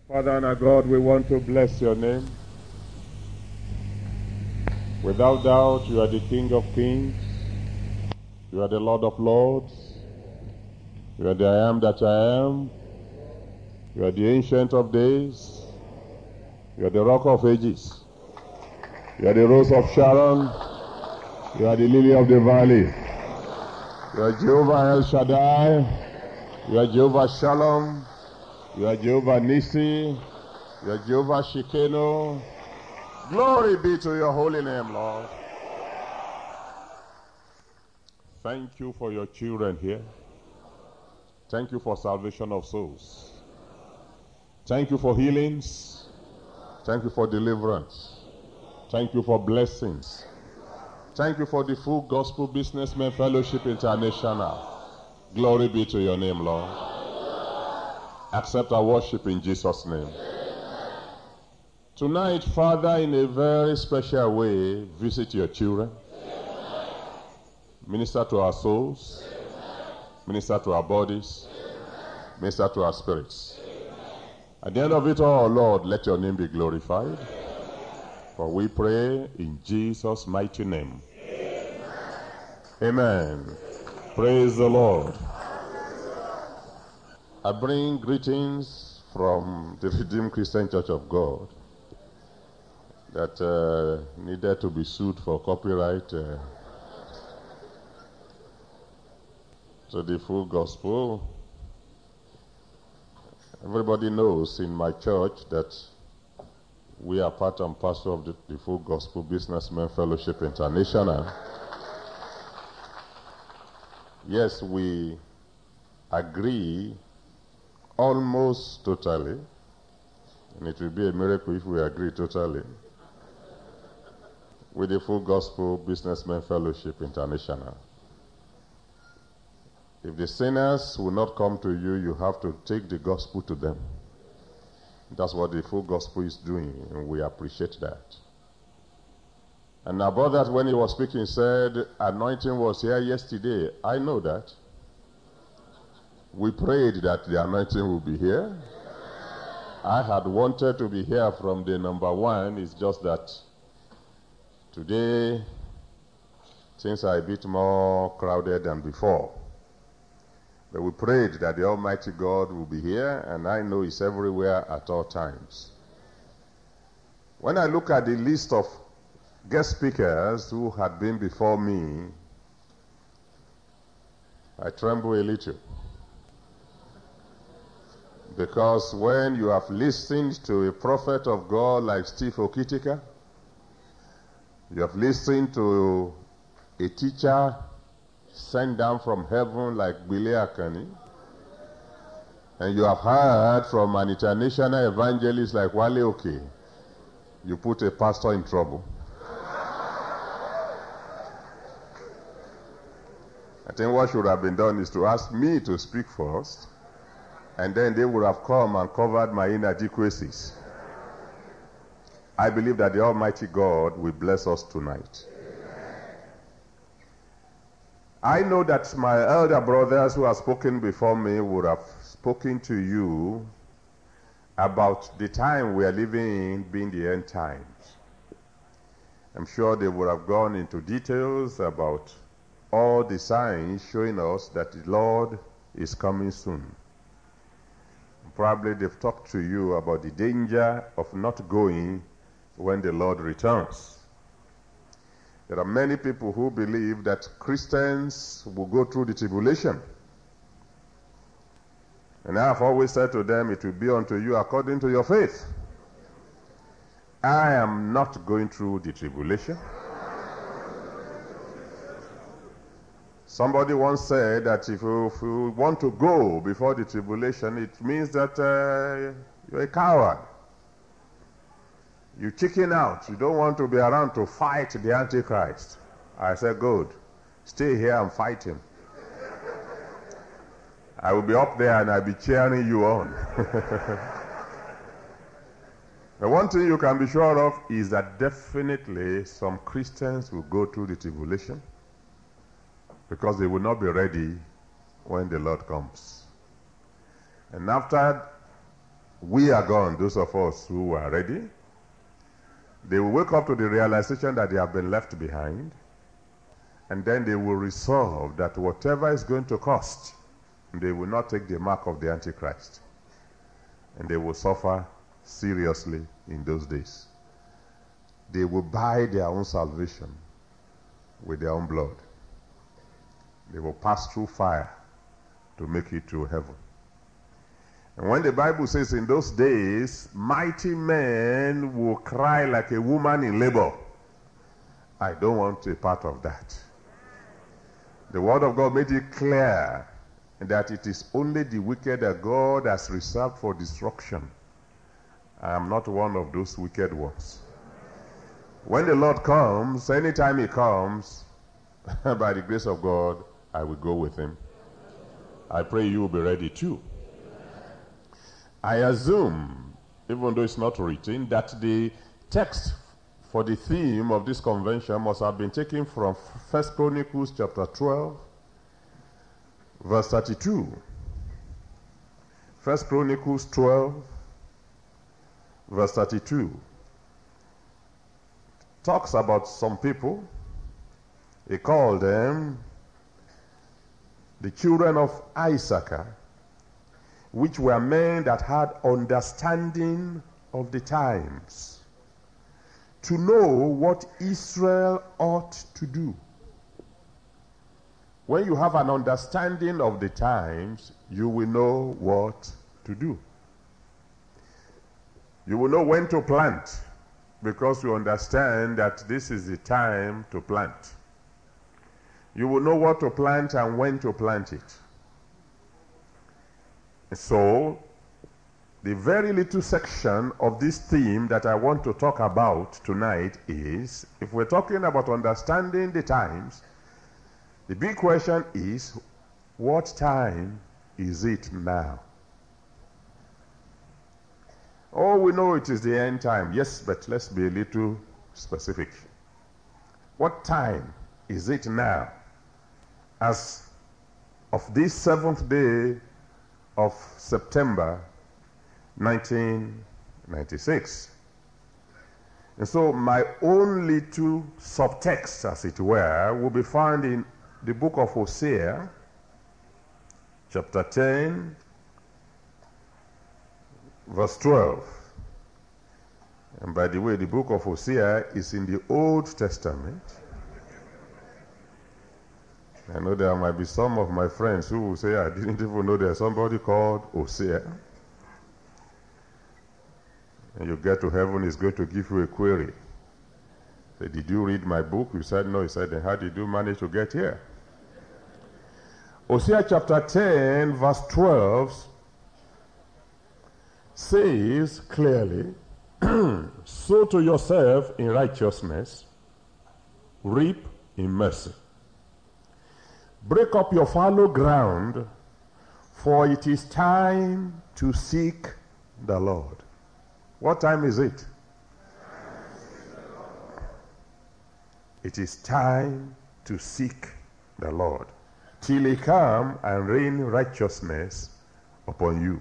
Father and our God, we want to bless your name. Without doubt, you are the King of Kings. You are the Lord of Lords. You are the I am that I am. You are the Ancient of Days. You are the Rock of Ages. You are the Rose of Sharon. You are the Lily of the Valley. You are Jehovah El Shaddai. You are Jehovah Shalom. You are Jehovah Nissi. You are Jehovah Shekeno. Glory be to your holy name, Lord. Thank you for your children here. Thank you for salvation of souls. Thank you for healings. Thank you for deliverance. Thank you for blessings. Thank you for the Full Gospel Businessmen Fellowship International. Glory be to your name, Lord. Accept our worship in Jesus' name. Tonight, Father, in a very special way, visit your children. Minister to our souls. Minister to our bodies. Minister to our spirits. At the end of it all, Lord, let your name be glorified. For we pray in Jesus' mighty name. Amen. Praise the Lord. I bring greetings from the Redeemed Christian Church of God that needed to be sued for copyright to the Full Gospel. Everybody knows in my church that we are part and parcel of the Full Gospel Businessmen Fellowship International. Yes, we agree almost totally, and it will be a miracle if we agree totally, with the Full Gospel Businessmen Fellowship International. If the sinners will not come to you, you have to take the gospel to them. That's what the Full Gospel is doing, and we appreciate that. And our brother, when he was speaking, said, anointing was here yesterday. I know that. We prayed that the anointing will be here. I had wanted to be here from the number one. It's just that today things are a bit more crowded than before. But we prayed that the Almighty God will be here, and I know He's everywhere at all times. When I look at the list of guest speakers who had been before me, I tremble a little. Because when you have listened to a prophet of God like Steve Okitika, you have listened to a teacher sent down from heaven like Billy Akani, and you have heard from an international evangelist like Wale Oke, you put a pastor in trouble. I think what should have been done is to ask me to speak first, and then they would have come and covered my inadequacies. I believe that the Almighty God will bless us tonight. I know that my elder brothers who have spoken before me would have spoken to you about the time we are living in being the end times. I'm sure they would have gone into details about all the signs showing us that the Lord is coming soon. Probably they've talked to you about the danger of not going when the Lord returns. There are many people who believe that Christians will go through the tribulation. And I have always said to them, it will be unto you according to your faith. I am not going through the tribulation. Somebody once said that if you want to go before the tribulation, it means that you're a coward. You chicken out. You don't want to be around to fight the Antichrist. I said, good. Stay here and fight him. I will be up there and I'll be cheering you on. The one thing you can be sure of is that definitely some Christians will go through the tribulation because they will not be ready when the Lord comes. And after we are gone, those of us who are ready. They will wake up to the realization that they have been left behind, and then they will resolve that whatever is going to cost, they will not take the mark of the Antichrist. And they will suffer seriously in those days. They will buy their own salvation with their own blood. They will pass through fire to make it to heaven. And when the Bible says in those days, mighty men will cry like a woman in labor, I don't want a part of that. The Word of God made it clear that it is only the wicked that God has reserved for destruction. I am not one of those wicked ones. When the Lord comes, anytime he comes, by the grace of God, I will go with him. I pray you will be ready too. I assume, even though it's not written, that the text for the theme of this convention must have been taken from 1 Chronicles chapter 12, verse 32. 1 Chronicles 12, verse 32. Talks about some people. He called them the children of Issachar, which were men that had understanding of the times, to know what Israel ought to do. When you have an understanding of the times, you will know what to do. You will know when to plant, because you understand that this is the time to plant. You will know what to plant and when to plant it. So, the very little section of this theme that I want to talk about tonight is, if we're talking about understanding the times, the big question is, what time is it now? Oh, we know it is the end time. Yes, but let's be a little specific. What time is it now? As of this 7th day of September 1996. And so my own little subtext, as it were, will be found in the book of Hosea, chapter 10, verse 12. And by the way, the book of Hosea is in the Old Testament. I know there might be some of my friends who will say, I didn't even know there's somebody called Hosea. And you get to heaven, he's going to give you a query. Say, did you read my book? You said no. He said, then how did you manage to get here? Hosea chapter 10, verse 12 says clearly, sow to yourself in righteousness, reap in mercy. Break up your fallow ground, for it is time to seek the Lord. What time is it? It is time to seek the Lord, till he come and rain righteousness upon you.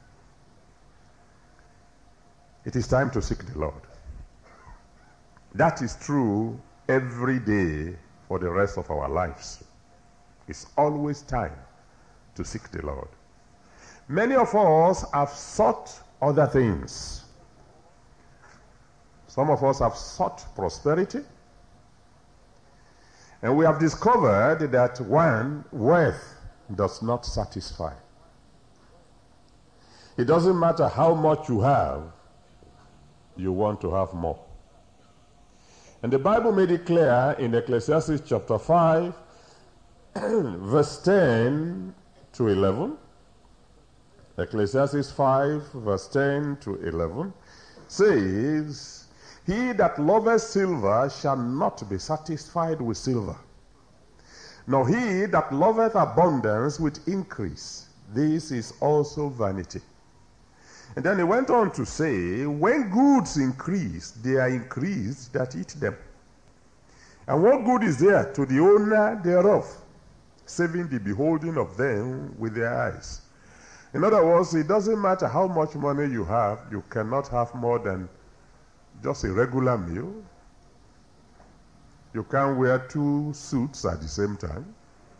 It is time to seek the Lord. That is true every day for the rest of our lives. It's always time to seek the Lord. Many of us have sought other things. Some of us have sought prosperity. And we have discovered that one, wealth does not satisfy. It doesn't matter how much you have, you want to have more. And the Bible made it clear in Ecclesiastes chapter 5, verse 10 to 11. Ecclesiastes 5, verse 10 to 11 says, he that loveth silver shall not be satisfied with silver, nor he that loveth abundance with increase. This is also vanity. And then he went on to say, when goods increase, they are increased that eat them. And what good is there to the owner thereof, saving the beholding of them with their eyes? In other words, it doesn't matter how much money you have, you cannot have more than just a regular meal. You can't wear 2 suits at the same time.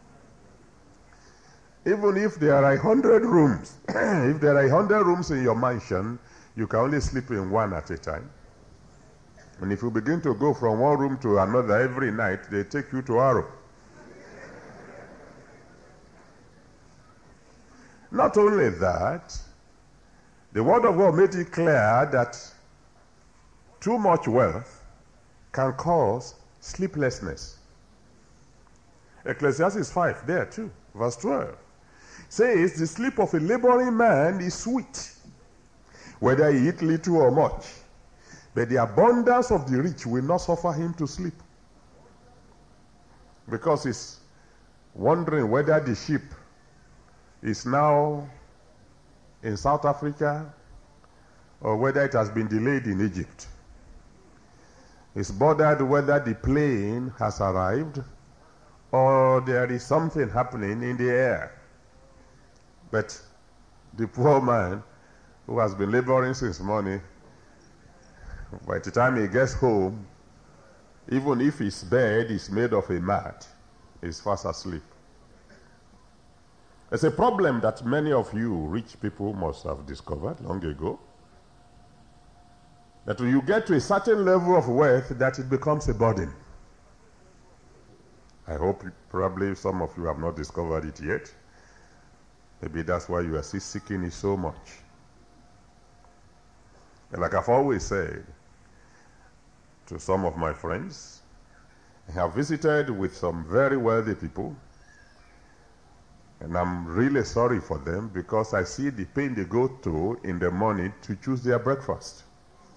Even if there are 100 rooms, if there are 100 rooms in your mansion, you can only sleep in one at a time. And if you begin to go from one room to another every night, they take you to Aro. Not only that, the Word of God made it clear that too much wealth can cause sleeplessness. Ecclesiastes 5, there too, verse 12, says, the sleep of a laboring man is sweet, whether he eat little or much. But the abundance of the rich will not suffer him to sleep. Because he's wondering whether the ship is now in South Africa or whether it has been delayed in Egypt. He's bothered whether the plane has arrived or there is something happening in the air. But the poor man who has been laboring since morning, by the time he gets home, even if his bed is made of a mat, he's fast asleep. It's a problem that many of you rich people must have discovered long ago. That when you get to a certain level of wealth, that it becomes a burden. I hope probably some of you have not discovered it yet. Maybe that's why you are still seeking it so much. And like I've always said to some of my friends, I have visited with some very wealthy people, and I'm really sorry for them because I see the pain they go through in the morning to choose their breakfast.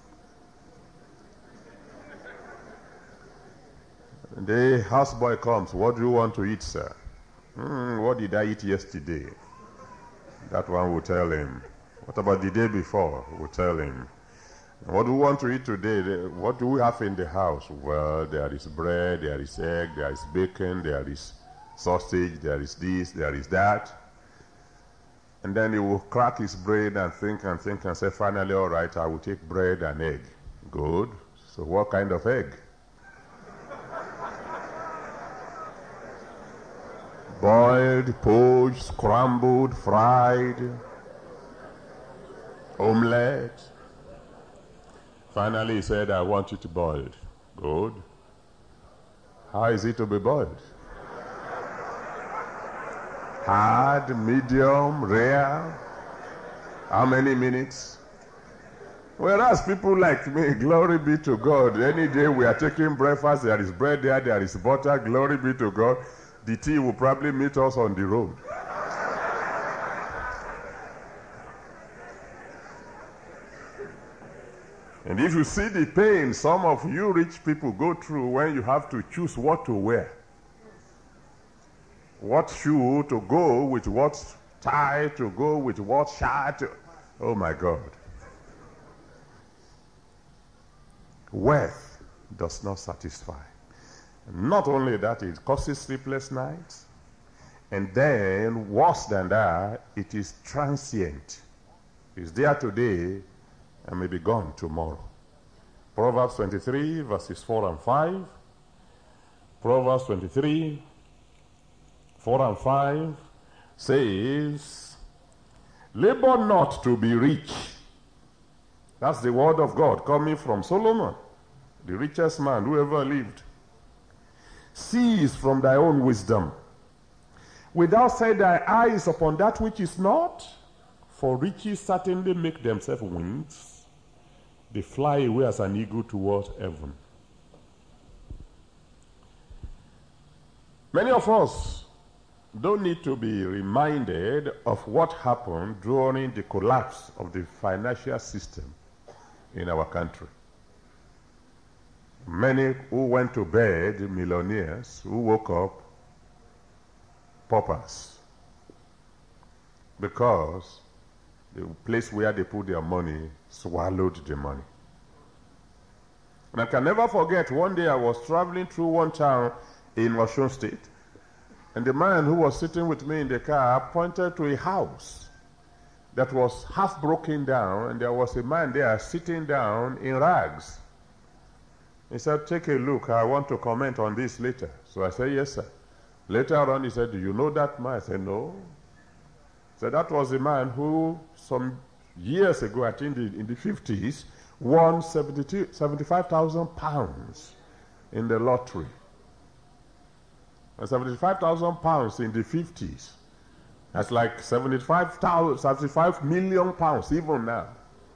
And the houseboy comes, what do you want to eat, sir? What did I eat yesterday? That one will tell him. What about the day before? Will tell him. What do we want to eat today? What do we have in the house? Well, there is bread, there is egg, there is bacon, there is sausage, there is this, there is that. And then he will crack his brain and think and say, finally, all right, I will take bread and egg. Good. So what kind of egg? Boiled, poached, scrambled, fried, omelette. Finally, he said, I want it boiled. Good. How is it to be boiled? Hard, medium, rare? How many minutes? Whereas people like me, glory be to God, any day we are taking breakfast, there is bread there is butter, glory be to God. The tea will probably meet us on the road. And if you see the pain some of you rich people go through when you have to choose what to wear, what shoe to go with, what tie to go with, what shirt, oh my God. Wealth does not satisfy. Not only that, it causes sleepless nights. And then, worse than that, it is transient. It's there today and may be gone tomorrow. Proverbs 23, verses 4 and 5. Proverbs 23, 4 and 5 says, labor not to be rich. That's the word of God coming from Solomon, the richest man who ever lived. Cease from thy own wisdom. Without set thy eyes upon that which is not, for riches certainly make themselves wings. They fly away as an eagle towards heaven. Many of us don't need to be reminded of what happened during the collapse of the financial system in our country. Many who went to bed, millionaires, who woke up paupers, because the place where they put their money swallowed the money. And I can never forget, one day I was traveling through one town in Osun State, and the man who was sitting with me in the car pointed to a house that was half broken down, and there was a man there sitting down in rags. He said, take a look, I want to comment on this later. So I said, yes, sir. Later on, he said, do you know that man? I said, no. So that was a man who, some years ago, I think in the 50s, won 75,000 pounds in the lottery. And 75,000 pounds in the 50s. That's like 75 million pounds even now.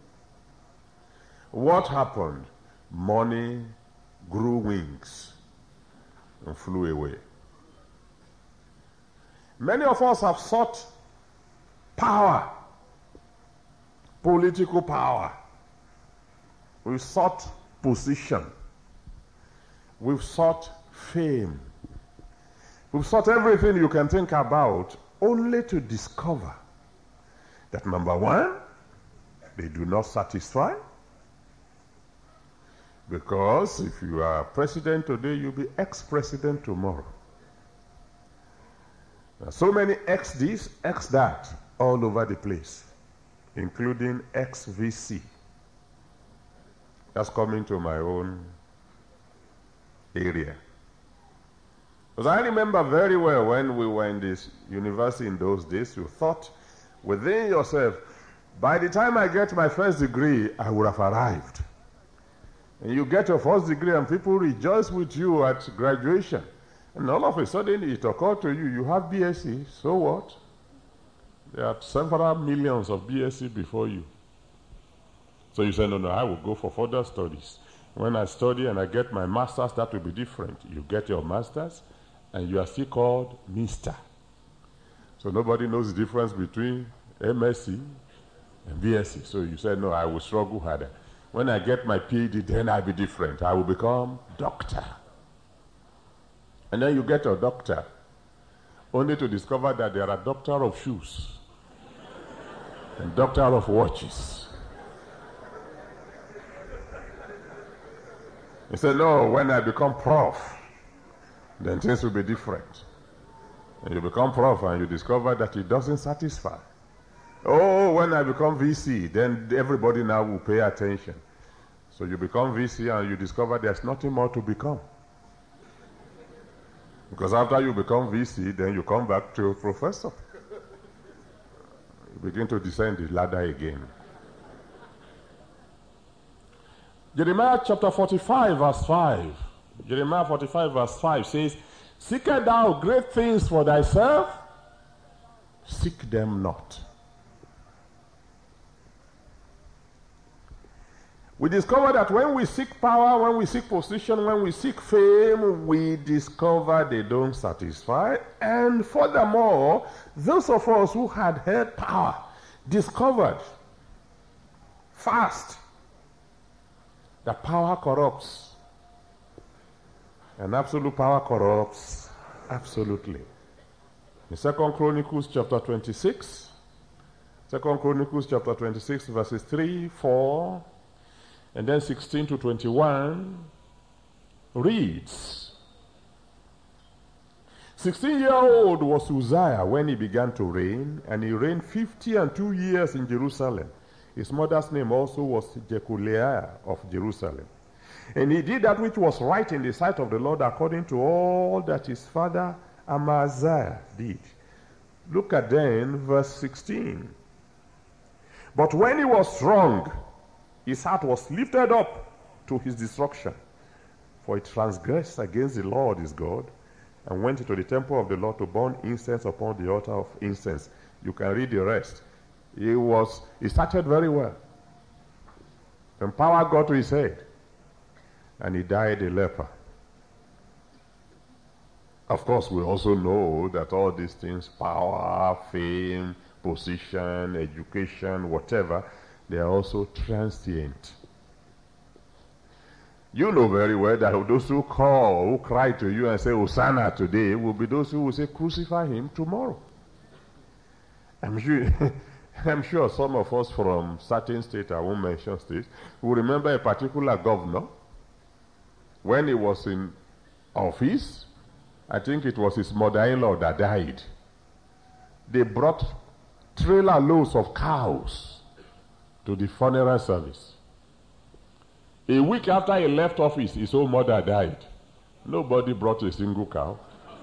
What happened? Money grew wings and flew away. Many of us have sought power, political power. We've sought position. We've sought fame. We've sought everything you can think about, only to discover that, number one, they do not satisfy. Because if you are president today, you'll be ex-president tomorrow. There are so many ex this, ex that, all over the place, including ex-VC. That's coming to my own area. Because I remember very well when we were in this university in those days, you thought within yourself, by the time I get my first degree, I would have arrived. And you get your first degree and people rejoice with you at graduation. And all of a sudden it occurred to you, you have BSc, so what? There are several millions of BSc before you. So you say, no, I will go for further studies. When I study and I get my master's, that will be different. You get your master's and you are still called Mr. So nobody knows the difference between MSc and BSc. So you say, no, I will struggle harder. When I get my PhD, then I'll be different. I will become doctor. And then you get your doctor, only to discover that there are doctor of shoes and doctor of watches. You say, no, when I become prof, then things will be different. And you become prof and you discover that it doesn't satisfy. Oh, when I become VC, then everybody now will pay attention. So you become VC and you discover there's nothing more to become. Because after you become VC, then you come back to professor. You begin to descend the ladder again. Jeremiah chapter 45 verse 5. Jeremiah 45 verse 5 says, seekest thou great things for thyself? Seek them not. We discover that when we seek power, when we seek position, when we seek fame, we discover they don't satisfy. And furthermore, those of us who had held power discovered fast that power corrupts. And absolute power corrupts absolutely. In 2 Chronicles chapter 26, 2 Chronicles chapter 26 verses 3, 4, and then 16 to 21 reads, 16-year-old was Uzziah when he began to reign, and he reigned 52 years in Jerusalem. His mother's name also was Jecoliah of Jerusalem. And he did that which was right in the sight of the Lord according to all that his father Amaziah did. Look at then verse 16. But when he was strong, his heart was lifted up to his destruction. For he transgressed against the Lord his God, and went into the temple of the Lord to burn incense upon the altar of incense. You can read the rest. He started very well. Then power got to his head, and he died a leper. Of course, we also know that all these things, power, fame, position, education, whatever, they are also transient. You know very well that those who call, who cry to you and say, Hosanna today, will be those who will say, crucify him tomorrow. I'm sure some of us from certain states, I won't mention states, will remember a particular governor. When he was in office, I think it was his mother-in-law that died. They brought trailer loads of cows to the funeral service. A week after he left office, his own mother died. Nobody brought a single cow.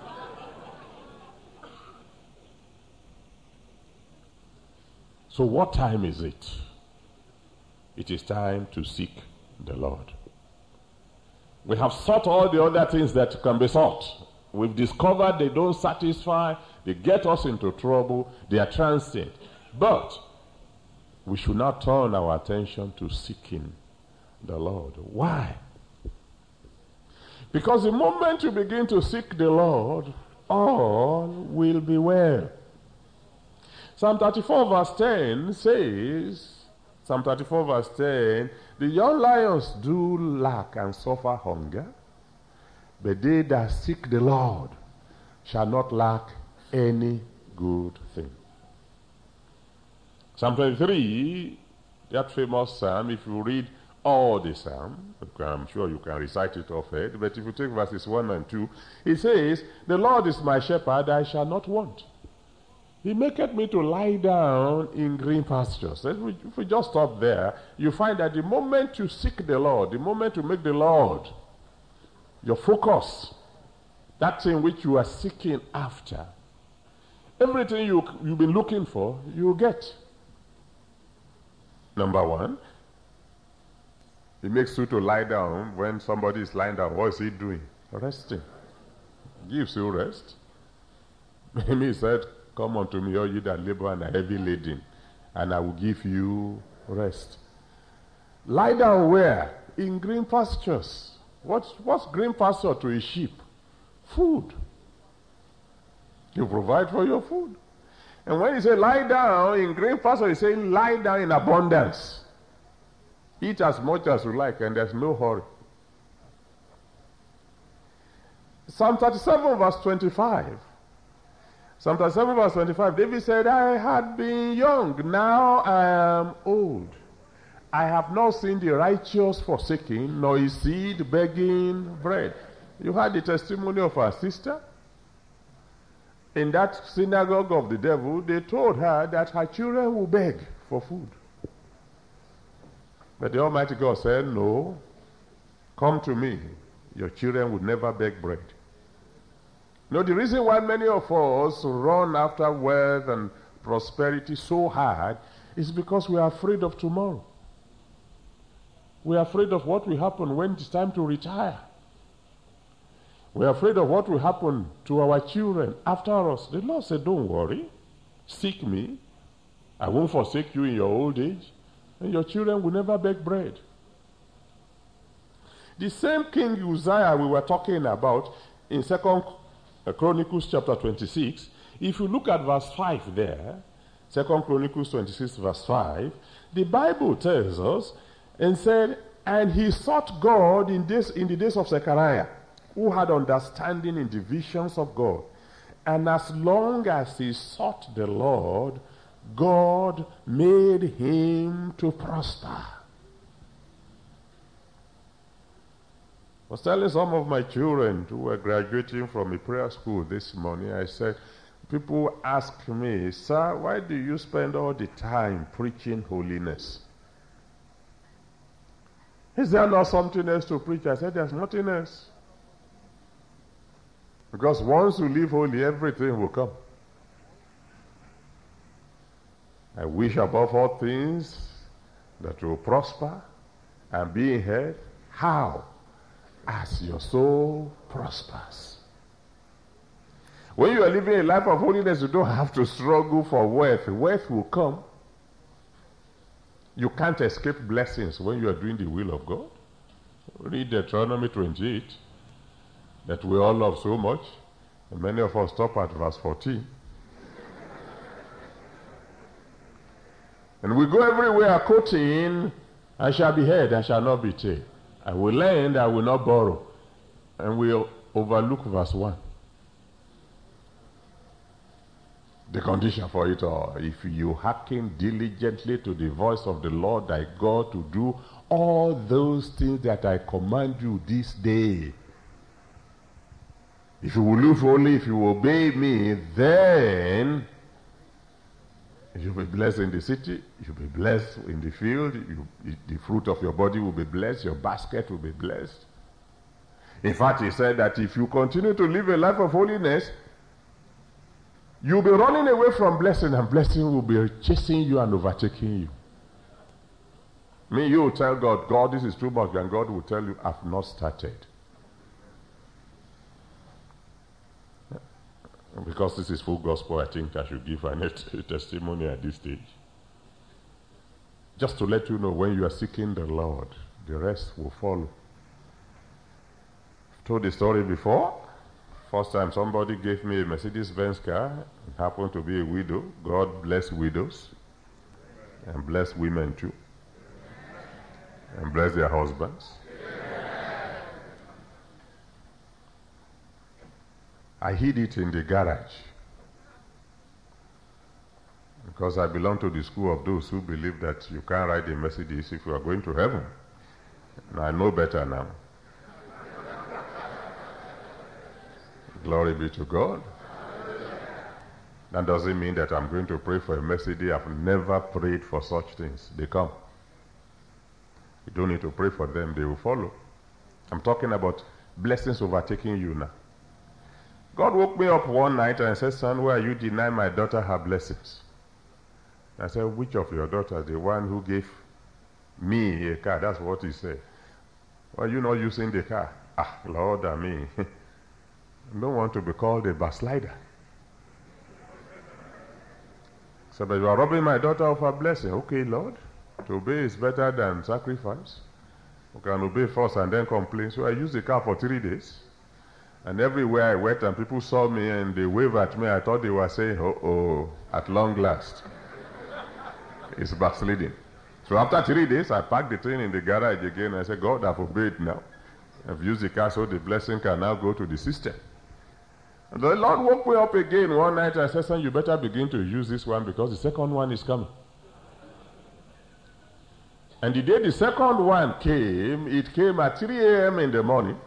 So what time is it? It is time to seek the Lord. We have sought all the other things that can be sought. We've discovered they don't satisfy, they get us into trouble, they are transient. But we should not turn our attention to seeking the Lord. Why? Because the moment you begin to seek the Lord, all will be well. Psalm 34 verse 10 says, Psalm 34 verse 10, the young lions do lack and suffer hunger, but they that seek the Lord shall not lack any good thing. Psalm 23, that famous psalm, if you read all the psalm, I'm sure you can recite it off head, but if you take verses 1 and 2, it says, the Lord is my shepherd, I shall not want. He maketh me to lie down in green pastures. If we just stop there, you find that the moment you seek the Lord, the moment you make the Lord your focus, that thing which you are seeking after, everything you've been looking for, you get. Number one, it makes you to lie down. When somebody is lying down, what is he doing? Resting. Gives you rest. He said, come unto me, all you that labor and are heavy laden, and I will give you rest. Lie down where? In green pastures. What's green pasture to a sheep? Food. You provide for your food. And when you say lie down in green pasture, you say lie down in abundance. Eat as much as you like, and there's no hurry. Psalm 37 verse 25. Psalm 37 verse 25, David said, I had been young, now I am old. I have not seen the righteous forsaken, nor his seed begging bread. You heard the testimony of our sister? In that synagogue of the devil, they told her that her children will beg for food. But the Almighty God said, no, come to me. Your children will never beg bread. No, the reason why many of us run after wealth and prosperity so hard is because we are afraid of tomorrow. We are afraid of what will happen when it's time to retire. We are afraid of what will happen to our children after us. The Lord said, don't worry. Seek me. I won't forsake you in your old age. And your children will never beg bread. The same King Uzziah we were talking about in 2 Chronicles chapter 26, if you look at verse 5 there, 2 Chronicles 26 verse 5, the Bible tells us, and said, and he sought God in the days of Zechariah, who had understanding in the visions of God. And as long as he sought the Lord, God made him to prosper. I was telling some of my children who were graduating from a prayer school this morning, I said, people ask me, sir, why do you spend all the time preaching holiness? Is there not something else to preach? I said, there's nothing else. Because once you live holy, everything will come. I wish above all things that you will prosper and be in health. How? As your soul prospers. When you are living a life of holiness, you don't have to struggle for wealth. Wealth will come. You can't escape blessings when you are doing the will of God. Read Deuteronomy 28, that we all love so much, and many of us stop at verse 14. And we go everywhere quoting, I shall be heard, I shall not be taken. I will lend, I will not borrow. And we'll overlook verse 1. The condition for it all, if you hearken diligently to the voice of the Lord thy God to do all those things that I command you this day. If you will live holy, if you obey me, then You'll be blessed in the city. You'll be blessed in the field. The fruit of your body will be blessed. Your basket will be blessed. In fact, he said that if you continue to live a life of holiness, you'll be running away from blessing, and blessing will be chasing you and overtaking you. You will tell God, God, this is too much, and God will tell you, I've not started. Because this is full gospel, I think I should give a testimony at this stage. Just to let you know, when you are seeking the Lord, the rest will follow. I've told the story before. First time somebody gave me a Mercedes-Benz car. It happened to be a widow. God bless widows. And bless women too. And bless their husbands. I hid it in the garage. Because I belong to the school of those who believe that you can't ride a Mercedes if you are going to heaven. And I know better now. Glory be to God. That doesn't mean that I'm going to pray for a Mercedes. I've never prayed for such things. They come. You don't need to pray for them. They will follow. I'm talking about blessings overtaking you now. God woke me up one night and said, son, why you deny my daughter her blessings? I said, which of your daughters? The one who gave me a car. That's what he said. Well, you're not using the car. Lord, I don't want to be called a backslider. So, but you are robbing my daughter of her blessing. Okay, Lord. To obey is better than sacrifice. You can obey first and then complain. So I used the car for 3 days. And everywhere I went and people saw me and they waved at me, I thought they were saying, oh, at long last. It's backsliding. So after 3 days, I parked the thing in the garage again. I said, God, I've obeyed now. I've used the car so the blessing can now go to the system. And the Lord woke me up again one night. I said, son, you better begin to use this one because the second one is coming. And the day the second one came, it came at 3 a.m. in the morning.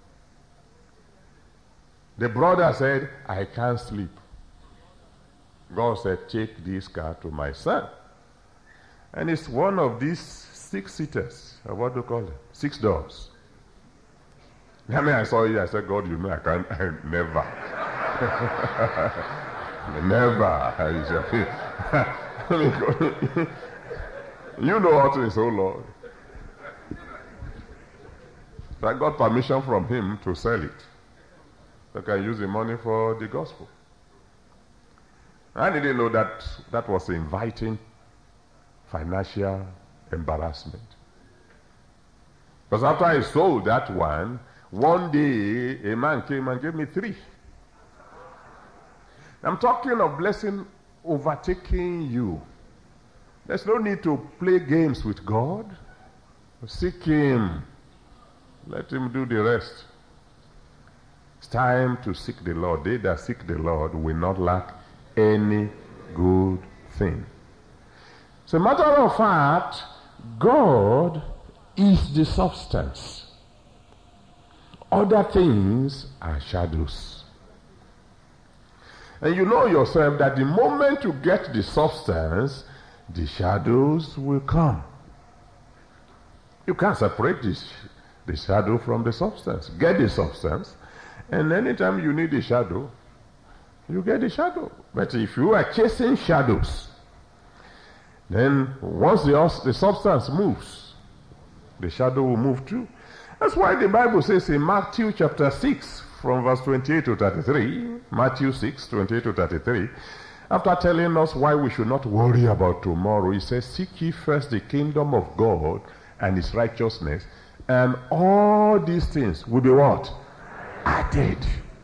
The brother said, I can't sleep. God said, take this car to my son. And it's one of these 6-seaters. What do you call it? 6 doors. I mean, I saw it. I said, God, you know, I can't. Never. Never. You know what is, oh Lord. So I got permission from him to sell it. So I can use the money for the gospel. I didn't know that that was inviting financial embarrassment. Because after I sold that one day a man came and gave me 3. I'm talking of blessing overtaking you. There's no need to play games with God. Seek Him. Let Him do the rest. It's time to seek the Lord. They that seek the Lord will not lack any good thing. As a matter of fact, God is the substance. Other things are shadows. And you know yourself that the moment you get the substance, the shadows will come. You can't separate the shadow from the substance. Get the substance, and anytime you need the shadow, you get the shadow. But if you are chasing shadows, then once the substance moves, the shadow will move too. That's why the Bible says in Matthew chapter 6, from verse 28 to 33, Matthew 6, 28 to 33, after telling us why we should not worry about tomorrow, he says, seek ye first the kingdom of God and his righteousness, and all these things will be what? Added.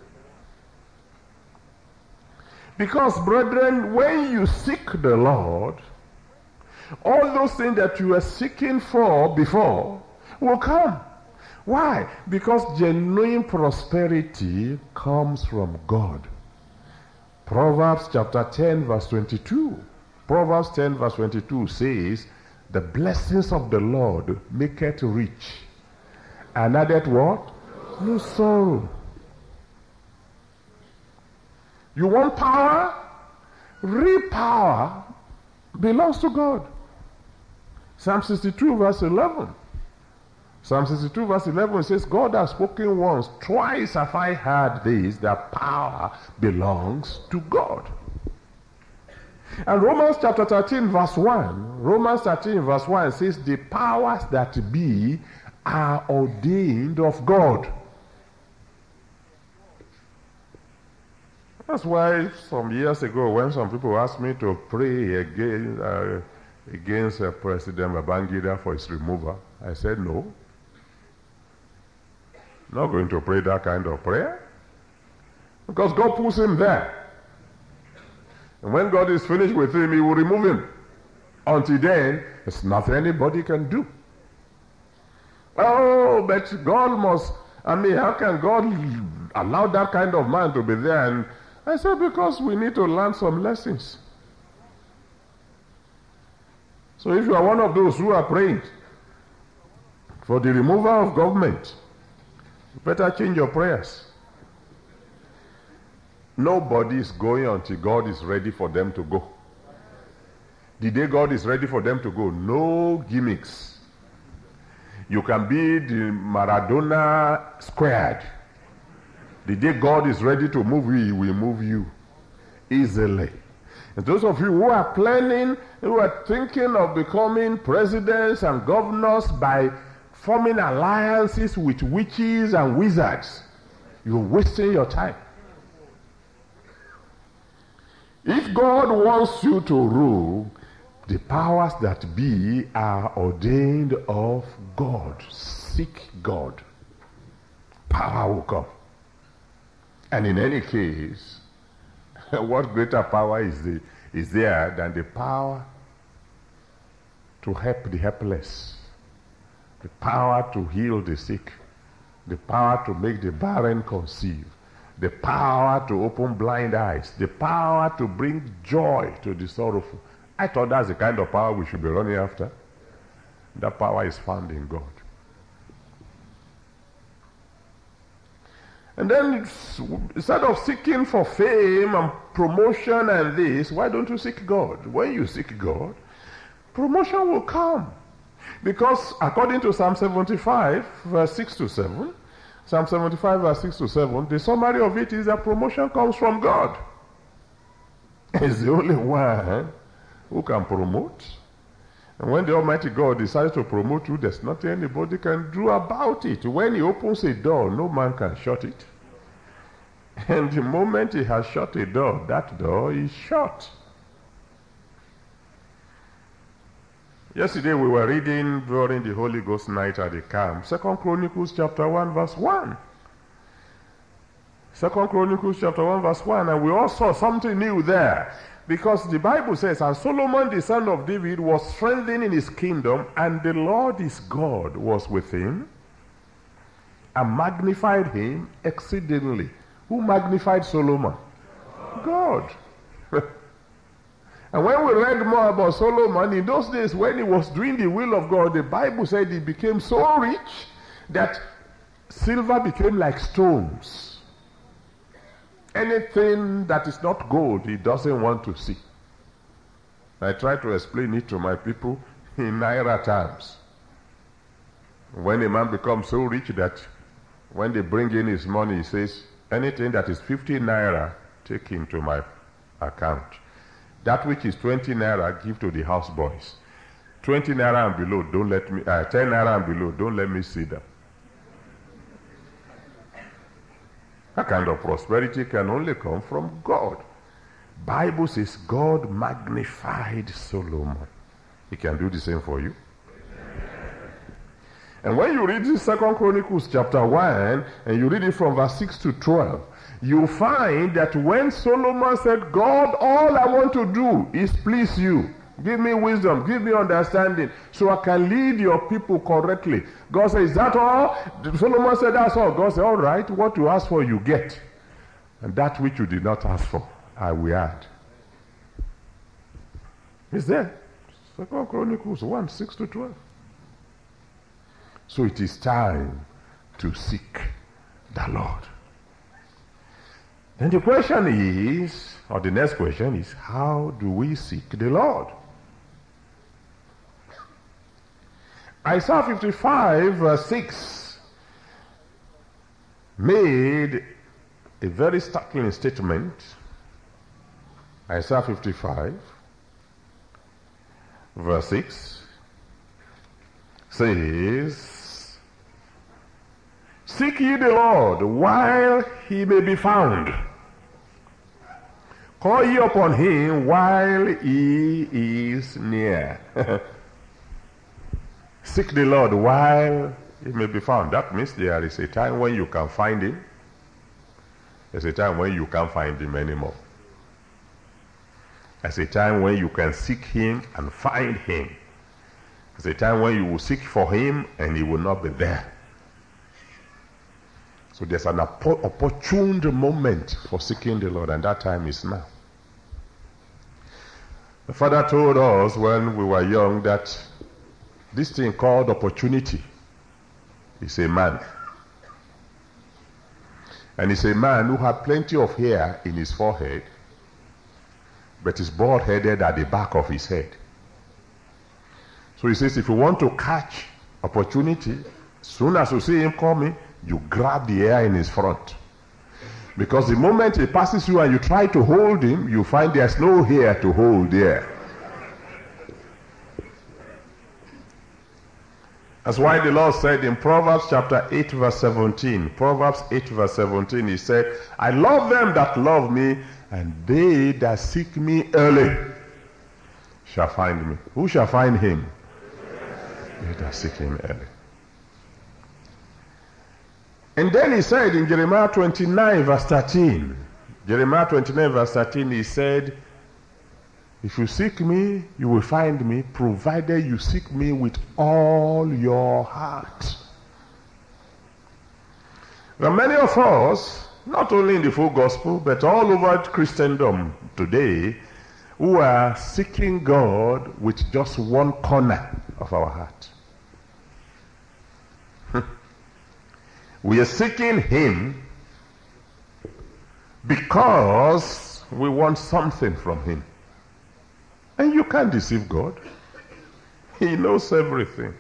Because, brethren, when you seek the Lord, all those things that you were seeking for before will come. Why? Because genuine prosperity comes from God. Proverbs chapter 10 verse 22. Proverbs 10 verse 22 says, the blessings of the Lord maketh rich, and addeth what? No sorrow. You want power? Real power belongs to God. Psalm 62 verse 11. Psalm 62 verse 11 says, God has spoken once, twice have I heard this, that power belongs to God. And Romans chapter 13 verse 1, Romans 13 verse 1 says, the powers that be are ordained of God. That's why some years ago when some people asked me to pray against President Babangida for his removal, I said no. Not going to pray that kind of prayer. Because God puts him there. And when God is finished with him, he will remove him. Until then, there's nothing anybody can do. Oh, but God must, how can God allow that kind of man to be there? And I said, because we need to learn some lessons. So if you are one of those who are praying for the removal of government, you better change your prayers. Nobody is going until God is ready for them to go. The day God is ready for them to go, no gimmicks. You can be the Maradona squared. The day God is ready to move you, he will move you easily. And those of you who are planning, who are thinking of becoming presidents and governors by forming alliances with witches and wizards, you're wasting your time. If God wants you to rule, the powers that be are ordained of God. Seek God. Power will come. And in any case, what greater power is there than the power to help the helpless, the power to heal the sick, the power to make the barren conceive, the power to open blind eyes, the power to bring joy to the sorrowful. I thought that's the kind of power we should be running after. That power is found in God. And then instead of seeking for fame and promotion and this, why don't you seek God? When you seek God, promotion will come. Because according to Psalm 75, verse 6 to 7, Psalm 75, verse 6 to 7, the summary of it is that promotion comes from God. He's the only one who can promote. And when the Almighty God decides to promote you, there's nothing anybody can do about it. When he opens a door, no man can shut it. And the moment he has shut a door, that door is shut. Yesterday we were reading during the Holy Ghost night at the camp, 2 Chronicles chapter 1 verse 1. 2 Chronicles chapter 1 verse 1, and we all saw something new there. Because the Bible says, and Solomon the son of David was strengthened in his kingdom, and the Lord his God was with him, and magnified him exceedingly. Who magnified Solomon? God. And when we read more about Solomon, in those days when he was doing the will of God, the Bible said he became so rich that silver became like stones. Anything that is not gold, he doesn't want to see. I try to explain it to my people in Naira terms. When a man becomes so rich that when they bring in his money, he says, anything that is 50 Naira, take into my account. That which is 20 Naira, give to the houseboys. 20 Naira and below, don't let me, 10 Naira and below, don't let me see them. That kind of prosperity can only come from God. Bible says God magnified Solomon. He can do the same for you. And when you read this 2 Chronicles chapter 1, and you read it from verse 6 to 12, you find that when Solomon said, God, all I want to do is please you. Give me wisdom, give me understanding, so I can lead your people correctly. God said, is that all? Solomon said, that's all. God said, all right, what you ask for, you get. And that which you did not ask for, I will add. It's there. 2 Chronicles 1, 6 to 12. So it is time to seek the Lord. Then the question is, or the next question is, how do we seek the Lord? Isaiah 55 verse 6 made a very startling statement. Isaiah 55 verse 6 says, "Seek ye the Lord while he may be found. Call ye upon him while he is near." Seek the Lord while he may be found. That means there is a time when you can find him. There's a time when you can't find him anymore. There's a time when you can seek him and find him. There's a time when you will seek for him and he will not be there. So there's an opportune moment for seeking the Lord, and that time is now. The Father told us when we were young that this thing called opportunity is a man. And it's a man who had plenty of hair in his forehead, but is bald-headed at the back of his head. So he says, if you want to catch opportunity, as soon as you see him coming, you grab the hair in his front. Because the moment he passes you and you try to hold him, you find there's no hair to hold there. That's why the Lord said in Proverbs chapter 8 verse 17, Proverbs 8 verse 17, he said, "I love them that love me, and they that seek me early shall find me." Who shall find him? They that seek him early. And then he said in Jeremiah 29 verse 13, Jeremiah 29 verse 13, he said, "If you seek me, you will find me, provided you seek me with all your heart." There are many of us, not only in the full gospel, but all over Christendom today, who are seeking God with just one corner of our heart. We are seeking him because we want something from him. And you can't deceive God. He knows everything.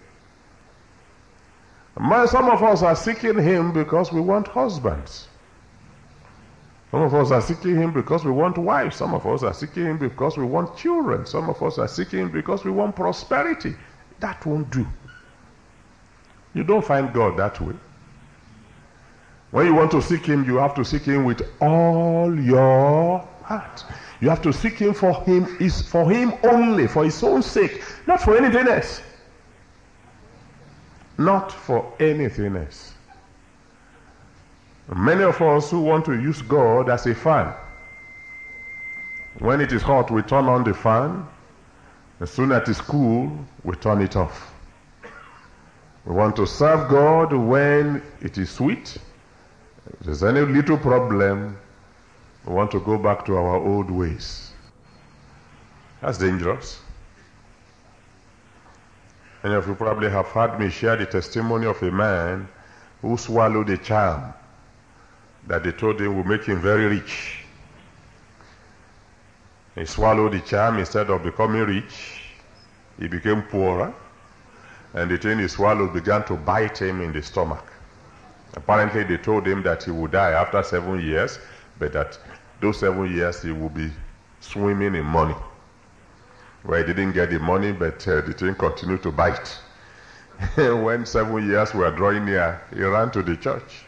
Some of us are seeking him because we want husbands. Some of us are seeking him because we want wives. Some of us are seeking him because we want children. Some of us are seeking him because we want prosperity. That won't do. You don't find God that way. When you want to seek him, you have to seek him with all your heart. You have to seek him for him, is for him only, for his own sake, not for anything else. Not for anything else. Many of us who want to use God as a fan. When it is hot, we turn on the fan. As soon as it is cool, we turn it off. We want to serve God when it is sweet. If there's any little problem, we want to go back to our old ways. That's dangerous. Many of you probably have heard me share the testimony of a man who swallowed a charm that they told him would make him very rich. He swallowed the charm. Instead of becoming rich, he became poorer, and the thing he swallowed began to bite him in the stomach. Apparently they told him that he would die after 7 years, but that those 7 years he would be swimming in money. Well, he didn't get the money, but the thing continued to bite. When 7 years were drawing near, he ran to the church.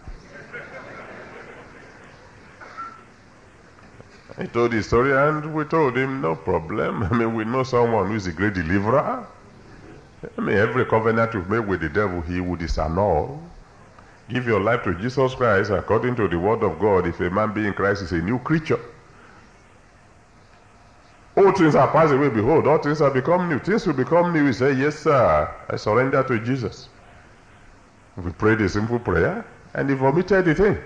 He told the story, and we told him, no problem. We know someone who is a great deliverer. Every covenant we've made with the devil, he would disannul. Give your life to Jesus Christ according to the word of God. If a man be in Christ, is a new creature. All things are passed away. Behold, all things have become new. Things will become new. We say, yes, sir, I surrender to Jesus. We prayed a simple prayer, and he vomited the thing.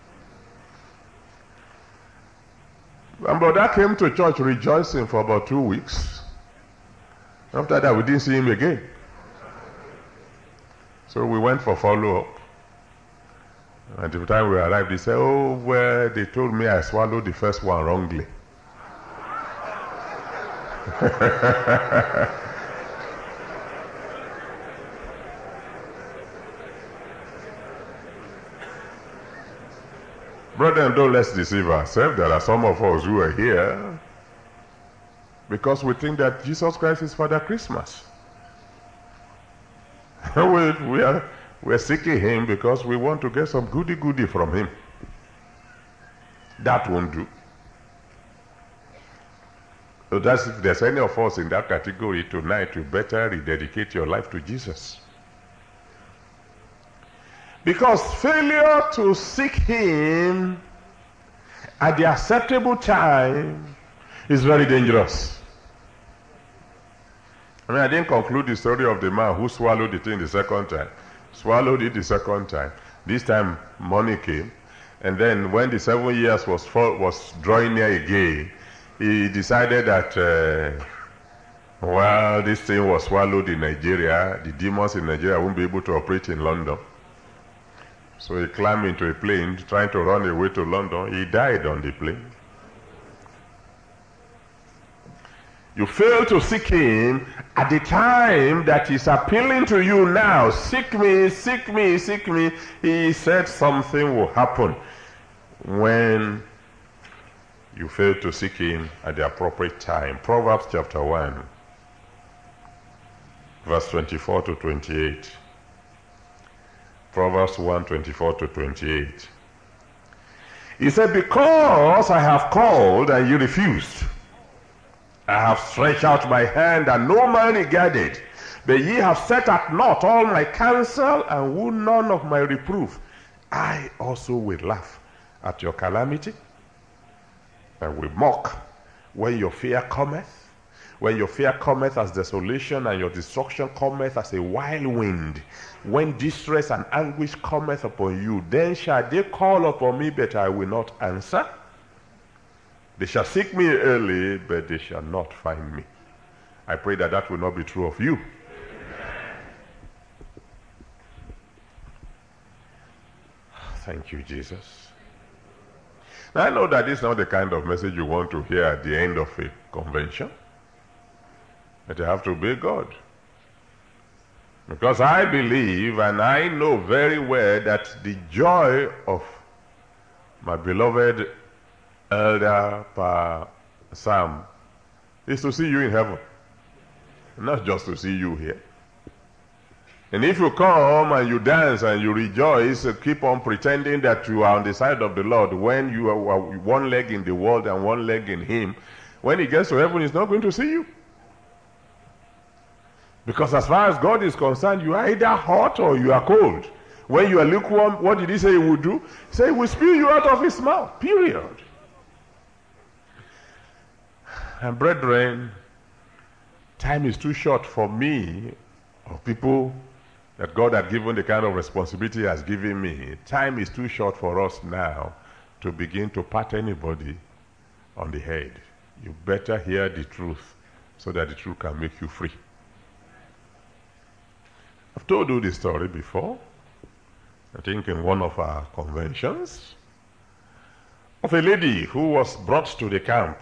And brother came to church rejoicing for about 2 weeks. After that, we didn't see him again. So we went for follow-up. At the time we arrived, he said, oh, well, they told me I swallowed the first one wrongly. Brethren, don't let's deceive ourselves. There are some of us who are here because we think that Jesus Christ is Father Christmas. we're seeking him because we want to get some goody from him. That won't do. So that's, if there's any of us in that category tonight, you better rededicate your life to Jesus. Because failure to seek him at the acceptable time is very dangerous. I didn't conclude the story of the man who swallowed it in the second time. Swallowed it the second time. This time money came. And then when the 7 years was drawing near again, he decided that, this thing was swallowed in Nigeria. The demons in Nigeria won't be able to operate in London. So he climbed into a plane trying to run away to London. He died on the plane. You fail to seek him at the time that he's appealing to you now. Seek me, seek me, seek me. He said something will happen when you fail to seek him at the appropriate time. Proverbs chapter 1, verse 24 to 28. Proverbs 1, 24 to 28. He said, because I have called and you refused, I have stretched out my hand and no man regarded. But ye have set at naught all my counsel and would none of my reproof. I also will laugh at your calamity and will mock when your fear cometh. When your fear cometh as desolation and your destruction cometh as a wild wind. When distress and anguish cometh upon you, then shall they call upon me, but I will not answer. They shall seek me early, but they shall not find me. I pray that that will not be true of you. Thank you, Jesus. Now, I know that this is not the kind of message you want to hear at the end of a convention. But you have to obey God. Because I believe and I know very well that the joy of my beloved Elder Pa Sam is to see you in heaven, not just to see you here. And if you come and you dance and you rejoice, keep on pretending that you are on the side of the Lord when you are one leg in the world and one leg in him, when he gets to heaven, he's not going to see you. Because as far as God is concerned, you are either hot or you are cold. When you are lukewarm, what did he say he would do? He said he will spew you out of his mouth, period. And brethren, time is too short for me, or people that God had given the kind of responsibility he has given me. Time is too short for us now to begin to pat anybody on the head. You better hear the truth so that the truth can make you free. I've told you this story before, I think in one of our conventions, of a lady who was brought to the camp.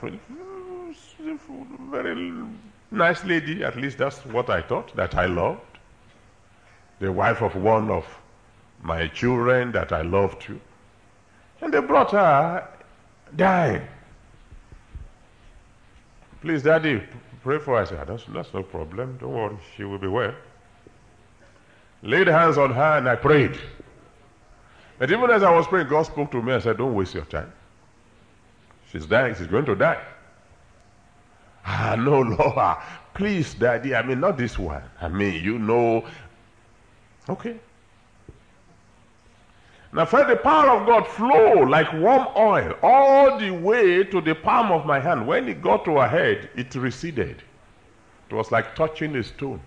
Very nice lady, at least that's what I thought, that I loved. The wife of one of my children that I loved too. And they brought her dying. Please, Daddy, pray for her. I said, that's no problem. Don't worry, she will be well. Laid hands on her and I prayed. But even as I was praying, God spoke to me and said, don't waste your time. She's dying, she's going to die. No, Lord, please, Daddy, not this one. Okay. Now, felt the power of God flow like warm oil all the way to the palm of my hand. When it got to her head, it receded. It was like touching a stone.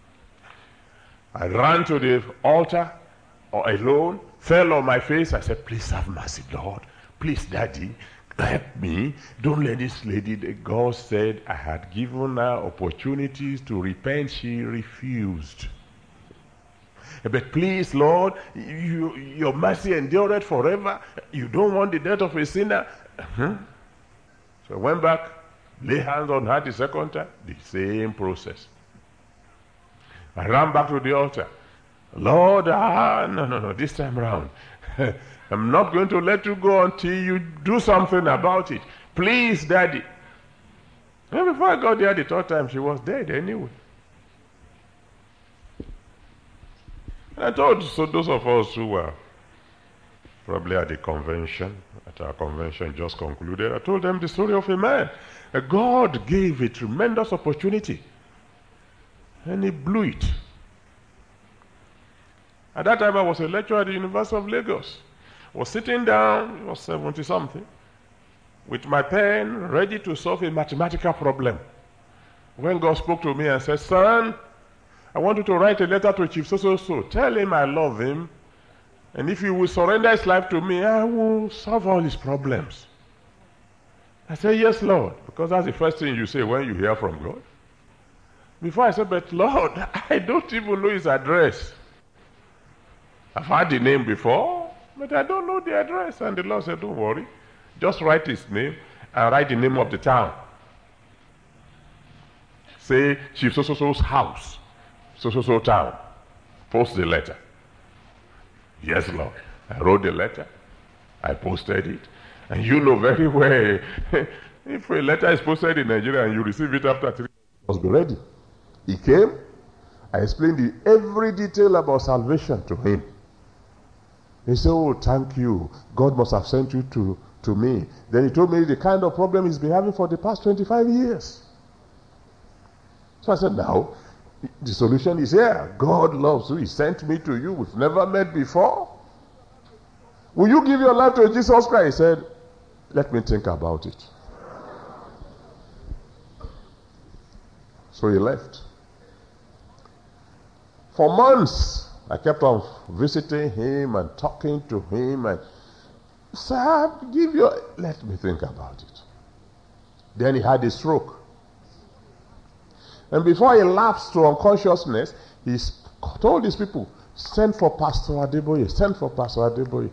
I ran to the altar alone, fell on my face. I said, please have mercy, Lord. Please, Daddy, help me. Don't let this lady. God said I had given her opportunities to repent. She refused. But please, Lord, your mercy endureth forever. You don't want the death of a sinner. So I went back, lay hands on her the second time, the same process. I ran back to the altar. Lord, no, this time around, I'm not going to let you go until you do something about it. Please, Daddy. And before I got there the third time, she was dead anyway. And I told those of us who were probably at the convention, at our convention just concluded, I told them the story of a man. God gave a tremendous opportunity, and he blew it. At that time, I was a lecturer at the University of Lagos. I was sitting down, I was 70-something, with my pen ready to solve a mathematical problem, when God spoke to me and said, son, I want you to write a letter to Chief so-so-so. Tell him I love him, and if he will surrender his life to me, I will solve all his problems. I said, yes, Lord, because that's the first thing you say when you hear from God. Before I said, but Lord, I don't even know his address. I've heard the name before, but I don't know the address. And the Lord said, don't worry, just write his name and write the name of the town. Say, Chief so-so-so's house, so-so-so town. Post the letter. Yes, Lord. I wrote the letter. I posted it. And you know very well, if a letter is posted in Nigeria and you receive it after 3 months, it must be ready. He came. I explained every detail about salvation to him. He said, oh, thank you. God must have sent you to me. Then he told me the kind of problem he's been having for the past 25 years. So I said, now, the solution is here. God loves you. He sent me to you. We've never met before. Will you give your life to Jesus Christ? He said, let me think about it. So he left. For months, I kept on visiting him and talking to him and, sir, let me think about it. Then he had a stroke. And before he lapsed to unconsciousness, he told his people, send for Pastor Adeboye, send for Pastor Adeboye.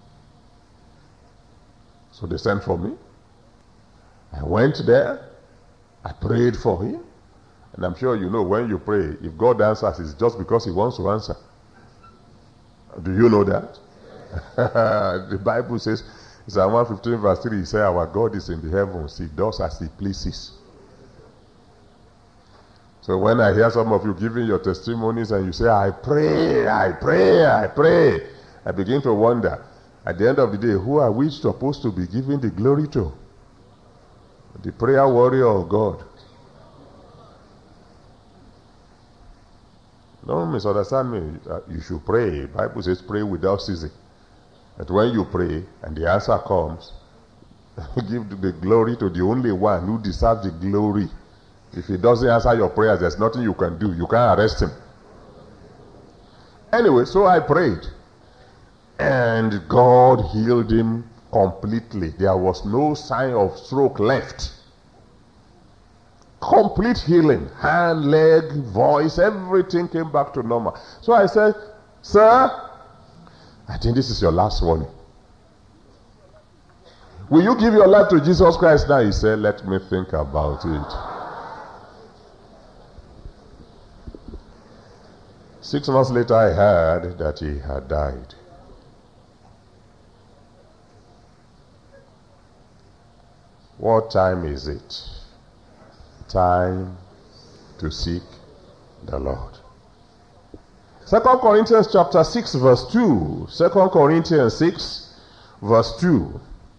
So they sent for me. I went there. I prayed for him. And I'm sure you know when you pray, if God answers, it's just because he wants to answer. Do you know that? The Bible says, Psalm 115 verse 3, he says, our God is in the heavens. He does as he pleases. So when I hear some of you giving your testimonies and you say, I pray, I pray, I pray, I begin to wonder, at the end of the day, who are we supposed to be giving the glory to? The prayer warrior of God. Don't misunderstand me. You should pray. The Bible says pray without ceasing. That when you pray and the answer comes, give the glory to the only one who deserves the glory. If he doesn't answer your prayers, there's nothing you can do. You can't arrest him. Anyway, so I prayed. And God healed him completely. There was no sign of stroke left. Complete healing. Hand, leg, voice, everything came back to normal. So I said, sir, I think this is your last warning. Will you give your life to Jesus Christ now? He said, let me think about it. 6 months later, I heard that he had died. What time is it? Time to seek the Lord. 2 Corinthians chapter 6 verse 2. 2 Corinthians 6 verse 2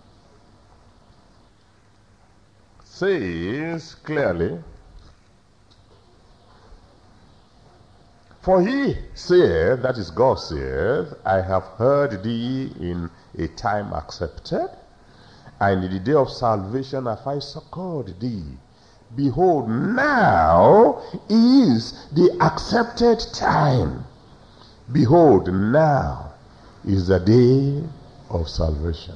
says clearly, for he said, that is God said, I have heard thee in a time accepted, and in the day of salvation have I succored thee. Behold, now is the accepted time. Behold, now is the day of salvation.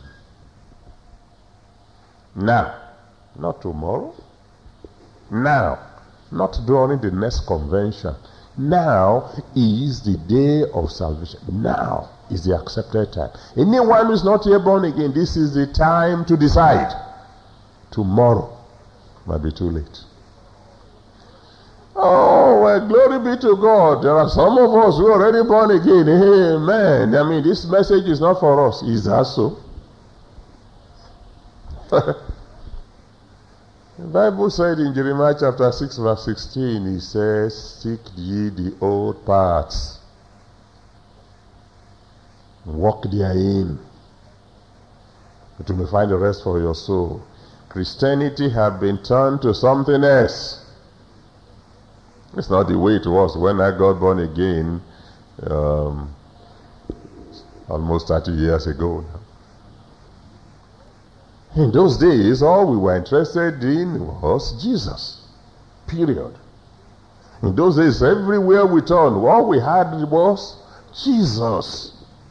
Now, not tomorrow. Now, not during the next convention. Now is the day of salvation. Now is the accepted time. Anyone who is not yet born again, this is the time to decide. Tomorrow might be too late. Oh, well, glory be to God. There are some of us who are already born again. Amen. I mean, this message is not for us. Is that so? The Bible said in Jeremiah chapter 6 verse 16, it says, seek ye the old paths, walk therein, that you may find the rest for your soul. Christianity have been turned to something else. It's not the way it was when I got born again almost 30 years ago now. In those days, all we were interested in was Jesus. Period. In those days, everywhere we turned, all we had was Jesus.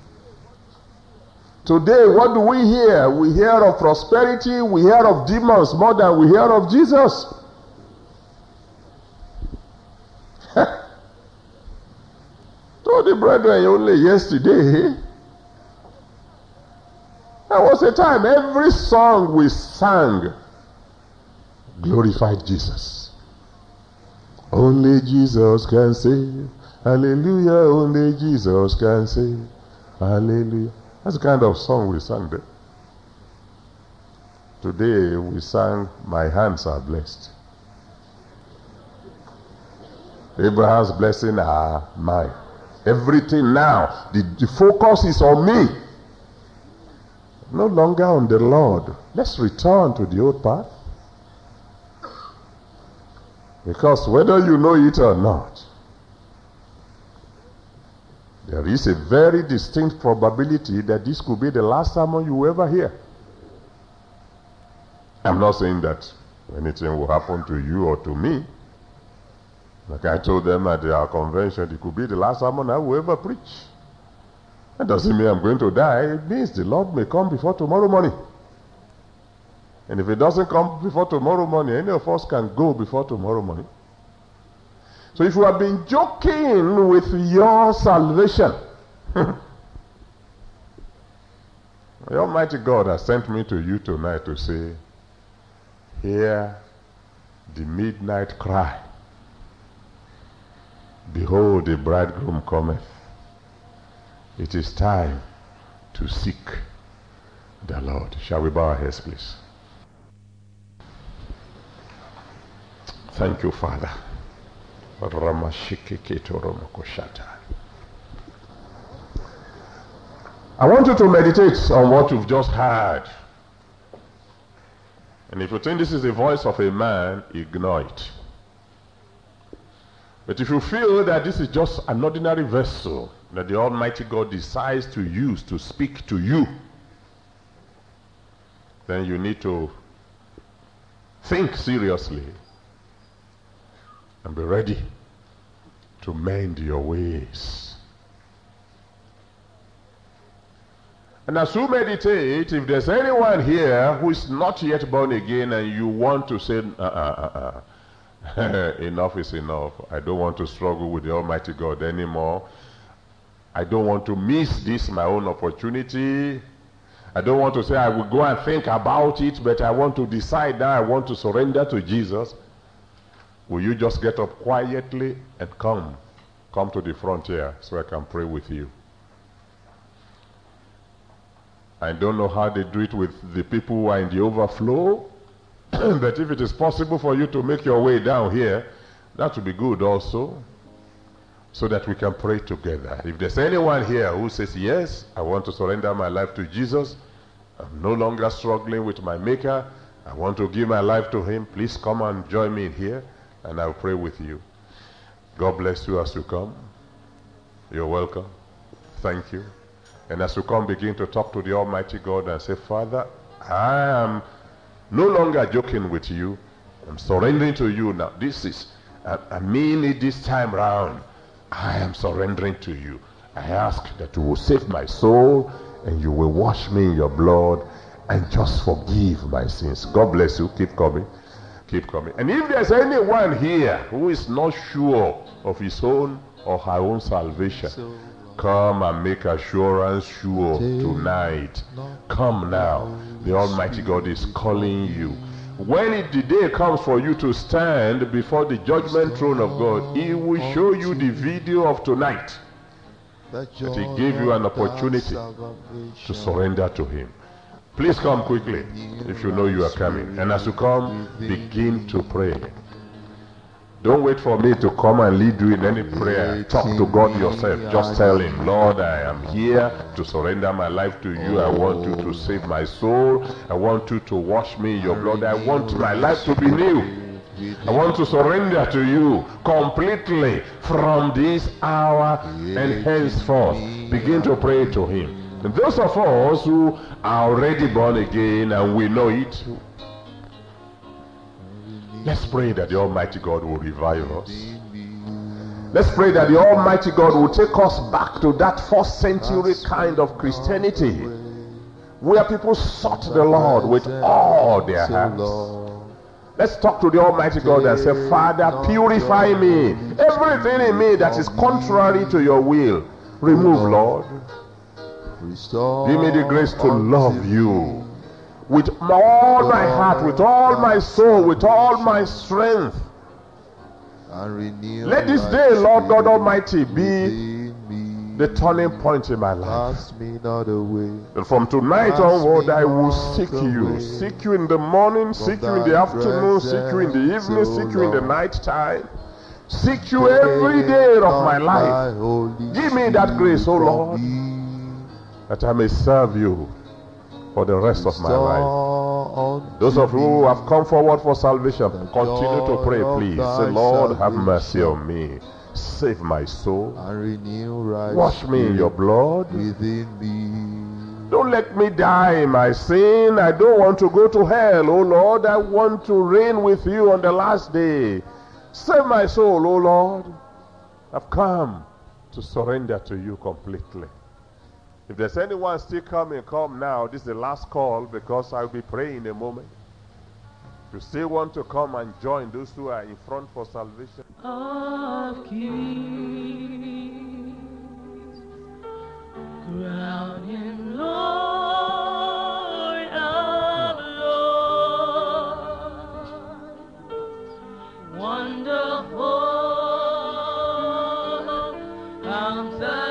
Today, what do we hear? We hear of prosperity, we hear of demons more than we hear of Jesus. Told the brethren only yesterday, there was a time every song we sang glorified Jesus. Only Jesus can save. Hallelujah. Only Jesus can save. Hallelujah. That's the kind of song we sang there. Today we sang, my hands are blessed. Abraham's blessing are mine. Everything now, the focus is on me. No longer on the Lord. Let's return to the old path. Because whether you know it or not, there is a very distinct probability that this could be the last sermon you will ever hear. I'm not saying that anything will happen to you or to me. Like I told them at our convention, it could be the last sermon I will ever preach. That doesn't mean I'm going to die. It means the Lord may come before tomorrow morning. And if it doesn't come before tomorrow morning, any of us can go before tomorrow morning. So if you have been joking with your salvation, the Almighty God has sent me to you tonight to say, hear the midnight cry. Behold, the bridegroom cometh. It is time to seek the Lord. Shall we bow our heads, please? Thank you, Father. I want you to meditate on what you've just heard. And if you think this is the voice of a man, ignore it. But if you feel that this is just an ordinary vessel that the Almighty God decides to use to speak to you, then you need to think seriously and be ready to mend your ways. And as you meditate, if there's anyone here who is not yet born again and you want to say, enough is enough. I don't want to struggle with the Almighty God anymore. I don't want to miss this, my own opportunity. I don't want to say I will go and think about it, but I want to decide now I want to surrender to Jesus. Will you just get up quietly and come to the front here so I can pray with you? I don't know how they do it with the people who are in the overflow, but if it is possible for you to make your way down here, that would be good also, so that we can pray together. If there's anyone here who says, yes, I want to surrender my life to Jesus, I'm no longer struggling with my Maker, I want to give my life to Him, please come and join me in here, and I'll pray with you. God bless you as you come. You're welcome. Thank you. And as you come, begin to talk to the Almighty God and say, Father, I am no longer joking with you. I'm surrendering to you now. I mean it this time round. I am surrendering to you. I ask that you will save my soul and you will wash me in your blood and just forgive my sins. God bless you. Keep coming. Keep coming. And if there's anyone here who is not sure of his own or her own salvation, come and make assurance sure tonight. Come now. The Almighty God is calling you. When the day comes for you to stand before the judgment throne of God, He will show you the video of tonight. That He gave you an opportunity to surrender to Him. Please come quickly if you know you are coming. And as you come, begin to pray. Don't wait for me to come and lead you in any prayer. Talk to God yourself. Just tell Him, Lord, I am here to surrender my life to you. I want you to save my soul. I want you to wash me in your blood. I want my life to be new. I want to surrender to you completely from this hour and henceforth. Begin to pray to Him. And those of us who are already born again and we know it, let's pray that the Almighty God will revive us. Let's pray that the Almighty God will take us back to that first century kind of Christianity where people sought the Lord with all their hearts. Let's talk to the Almighty God and say, Father, purify me. Everything in me that is contrary to your will, remove, Lord. Give me the grace to love you with all my heart, with all my soul, with all my strength. Let this day, Lord God Almighty, be the turning point in my life. And from tonight onward, I will seek you. Seek you in the morning, seek you in the afternoon, seek you in the evening, seek you in the night time. Seek you every day of my life. Give me that grace, O Lord, that I may serve you for the rest of my life. Those of you who have come forward for salvation, continue to pray, please. Say, Lord, have mercy on me. Save my soul. Wash me in your blood. Don't let me die in my sin. I don't want to go to hell, oh Lord. I want to reign with you on the last day. Save my soul, oh Lord. I've come to surrender to you completely. If there's anyone still coming, come now. This is the last call because I'll be praying in a moment. If you still want to come and join those who are in front for salvation. Of kings, crowned Him Lord of Lords, wonderful Counselor.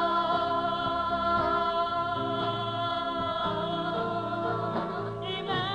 Amen.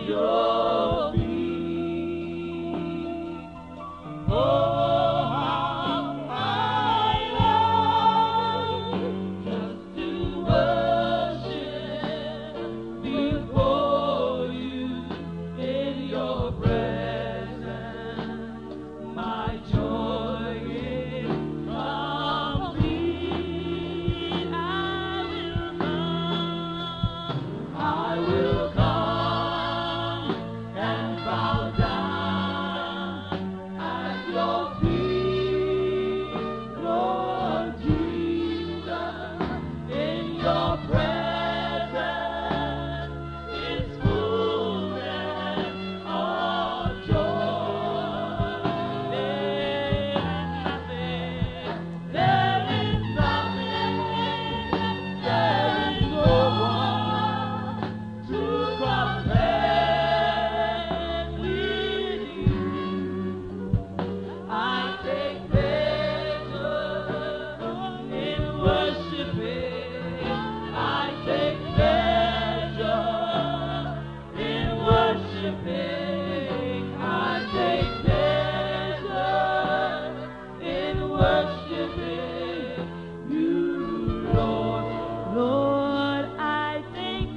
your feet. Oh, how I love just to worship before you in your presence. My joy is complete. I will come and bow down at your feet, Lord Jesus. In your presence is fullness of joy. There is nothing, there is no one to compare with you. I take pleasure in worshiping. I take pleasure in worshiping. I take pleasure in worshiping you, Lord. Lord, I take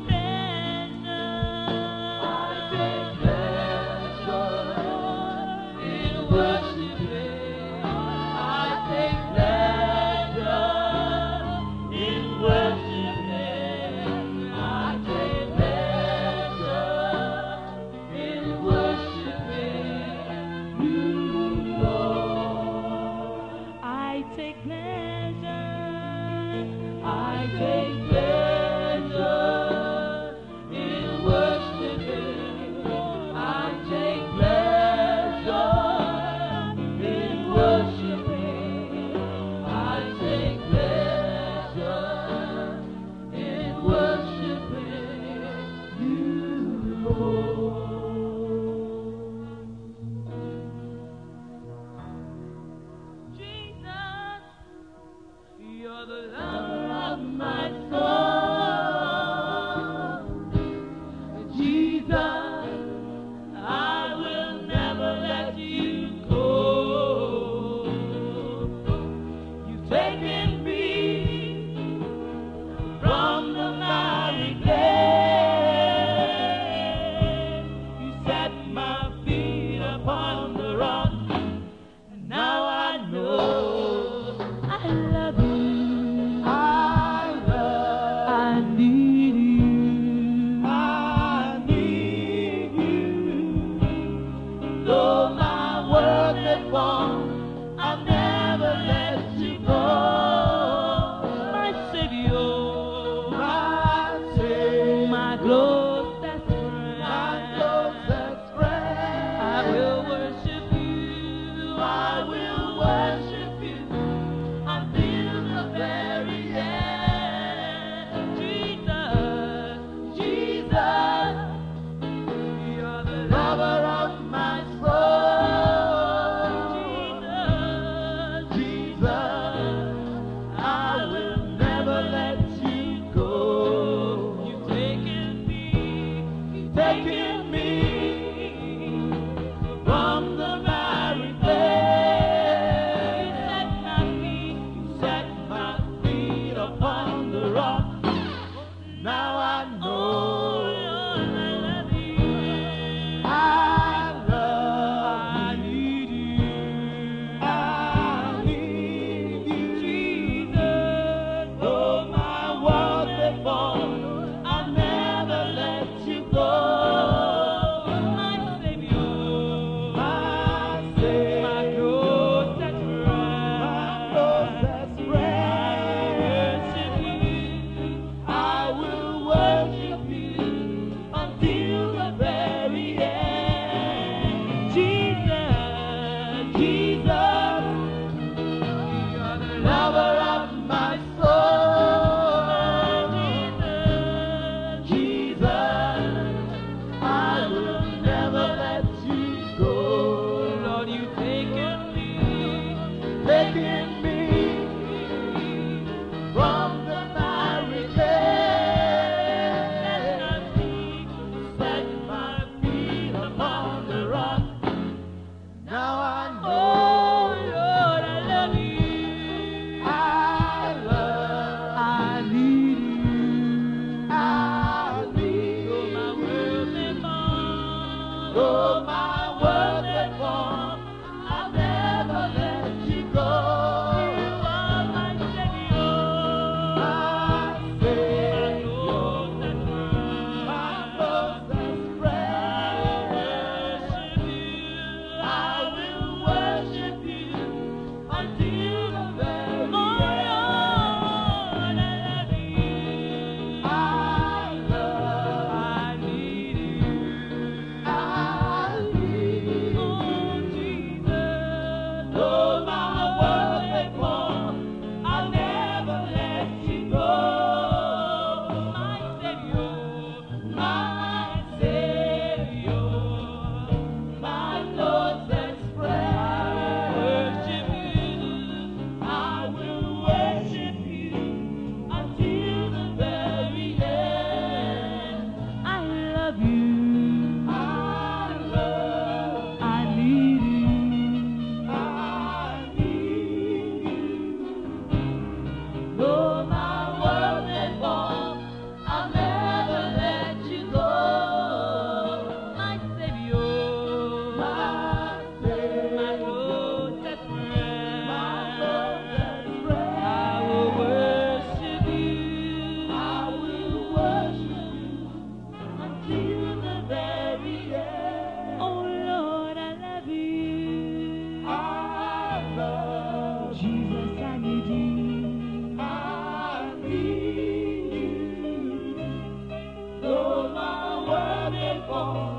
pleasure in worshiping. I take pleasure in worshiping. I take pleasure in worshiping you, Lord. I take pleasure. I take pleasure in worshiping. I take pleasure in worshiping. I take pleasure in worshiping you, Lord. Jesus, you're the lover of my soul. Jesus, I will never let you go. You've taken me from the miry clay. You set my feet upon the rock, and now I know I love you. I need you. I need you. Though my world may fall, I'll never let you go. My Savior, my closest friend, I will worship you. I will worship you until the very end. Jesus, Jesus, you're the lover of my soul. Jesus, Jesus, I will never let you go. You've taken me from the miry clay. You set my feet upon the rock. Now I know I love you. I faithful.